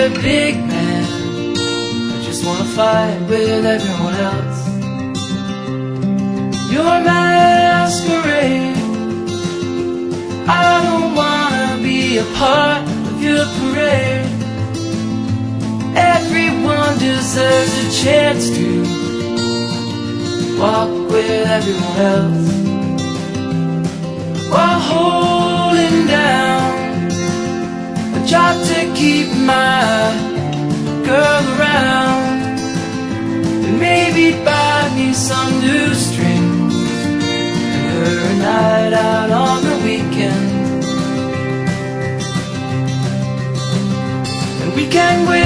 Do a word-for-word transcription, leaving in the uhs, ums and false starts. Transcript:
a big man. I just wanna fight with everyone else. Your masquerade, I don't wanna be a part of your parade. Everyone deserves a chance to walk with everyone else, while holding down a job to keep my girl around, and maybe buy me some new strings and her a night out on the weekend. And we can wait